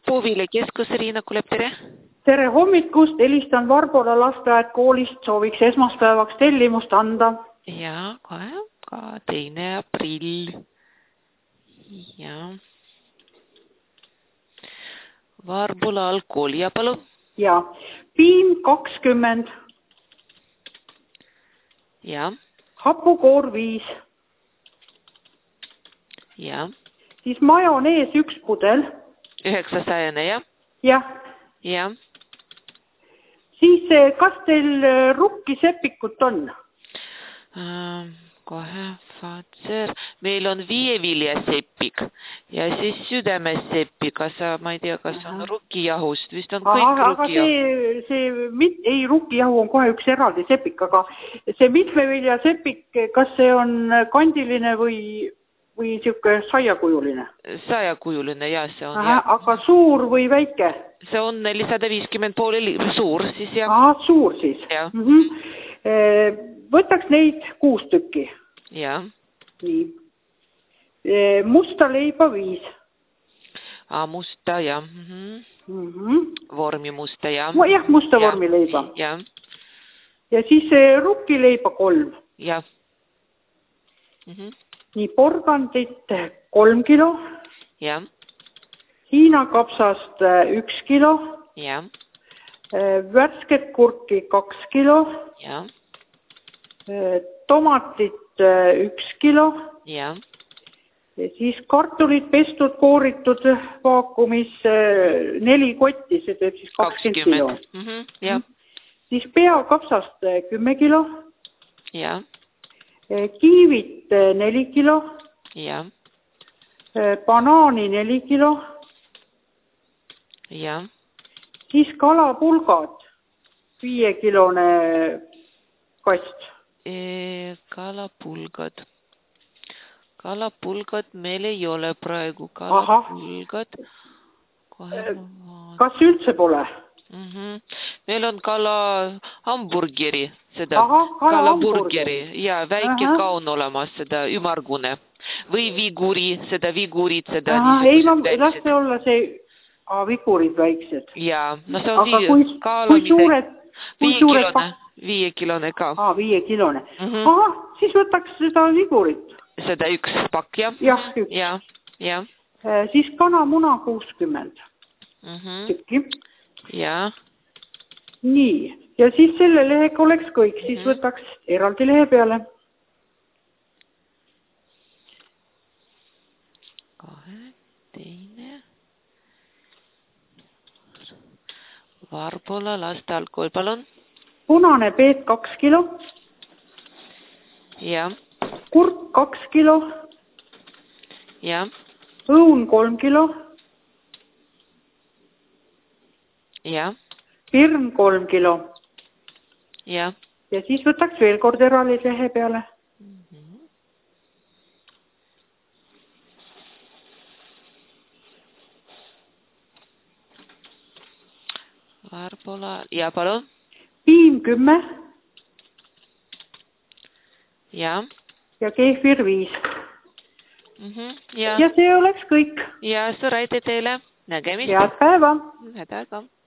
Puuviljakeskus Riina Kulep, tere! Tere hommikust, helistan Varbola lasteaed koolist, sooviks esmaspäevaks tellimust anda. Ja, kohe, ka 2. aprill. Ja. Varbola algkool ja palun. Ja, piim 20. Ja. Hapukoor 5. Ja. Siis majonees 1 pudel. 900, jah? Jah. Ja. Siis kas teil rukkisepikut on? Kohe, Fatser. Meil on 5 viljasepik ja siis südamessepik. Ma ei tea, kas on rukkijahust. Vist on kõik rukkijahu. Aga ei, rukkijahu on kohe üks eraldi sepik, aga see mitmeviljasepik, kas see on kandiline või siuke saiakujuline? Saiakujuline, jah, see on. Aga suur või väike? See on 450 pooli suur siis, jah. Suur siis. Ja. Võtaks neid 6 tükki. Ja. Nii. Musta leiba 5. Musta, jah. Vormi musta, jah. Jah, musta vormi leiba. Ja. Ja siis rukkileiba 3. Ja. Nii, porgandit 3 kilo. Ja. Hiina kapsast 1 kilo. Ja. Värsket kurki 2 kilo. Ja. Tomatit 1 kilo. Ja. Siis kartulid pestud, kooritud vaakumis 4 kotti, see teeb siis 20 kilo. Ja. Siis peakapsast 10 kilo. Ja. Kiivit 4 kilo. Ja. Banaani 4 kilo. Ja. Siis kalapulgad 5-kilone kast. Kalapulgad meil ei ole praegu. Kalapulgad. Kas üldse pole? Meil on kala hamburgeri, seda kalaburgeri ja väike kaun olemas, seda ümargune või vigurid, seda ei, las see olla see vigurid väiksed. Ja, no see on kui suured 5-kilone ka. 5-kilone. Siis võtaks seda vigurit. Seda 1 pakk, jah? Jah, 1. Ja. Siis kanamuna 60 tükki. Ja. Nii, ja siis selle lehega oleks kõik, siis võtaks eraldi lehe peale. 2. Varbola laste algkool, palun. Punane peet 2 kilo. Ja. Kurk 2 kilo. Ja. Õun 3 kilo. Ja. Pirn 3 kilo. Ja. Ja siis võtaks veel kord eraldi lehe peale. Varbola, ja palun. Piim 10. Ja. Ja keefir 5. Ja. Ja see oleks kõik. Ja, suur aitäh teile. Nägemist. Head päeva. Head päeva.